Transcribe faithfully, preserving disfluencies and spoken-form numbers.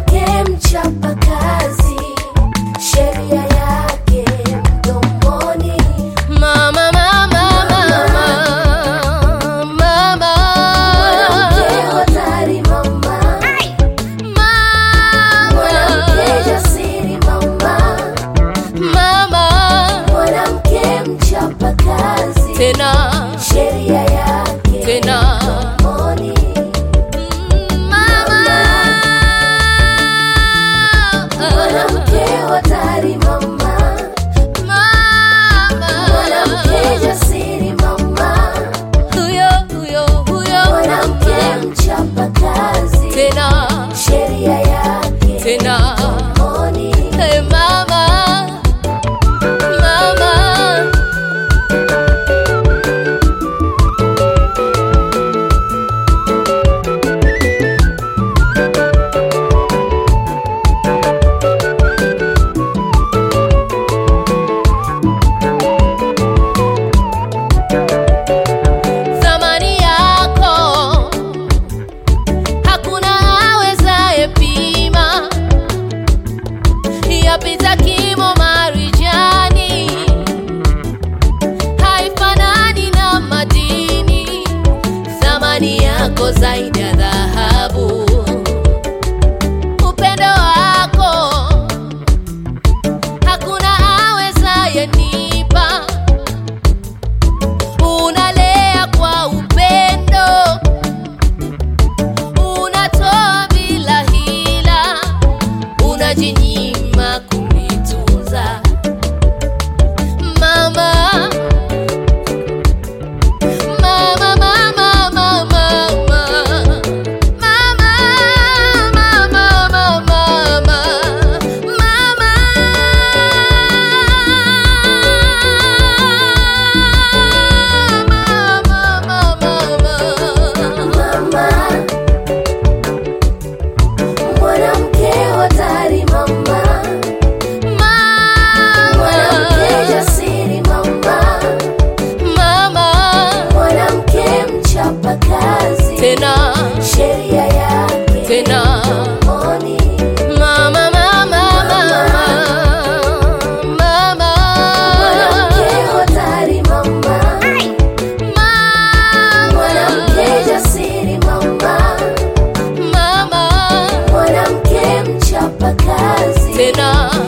Mwanamke mchapa kazi, sheria yake mdomoni. Mama, mama, mama, mama. Mwanamke hodari mama, mama. Mwanamke jasiri mama, mama. Mwanamke mchapa kazi, tena sheria yake tena mdomoni. Mwanamke hodari mama, mama. Mwanamke jasiri mama, huyo huyo huyo. Mwanamke mchapa kazi, tena sheria yake tena mdomoni. Hey mama, mama. Yapita kimo marijani, haifanani na madini. Thamani yako zaidi ya dhahabu. Upendo wako hakuna awezaye nipa. Unalea kwa upendo, unatoa bila hila, unajinyima kunitunza. Mama, mama, mama, mama, mama. Mama, mama, mama, mama. Mama, mama. Mwanamke hodari mama, mama. Mwanamke jasiri mama, mama. Mwanamke mchapa kazi, tena sheria yake tena mdomoni. Mama, mama, mama, mama. Mwanamke hodari mama, mama. Mwanamke jasiri mama, mama. Mwanamke mchapa kazi, tena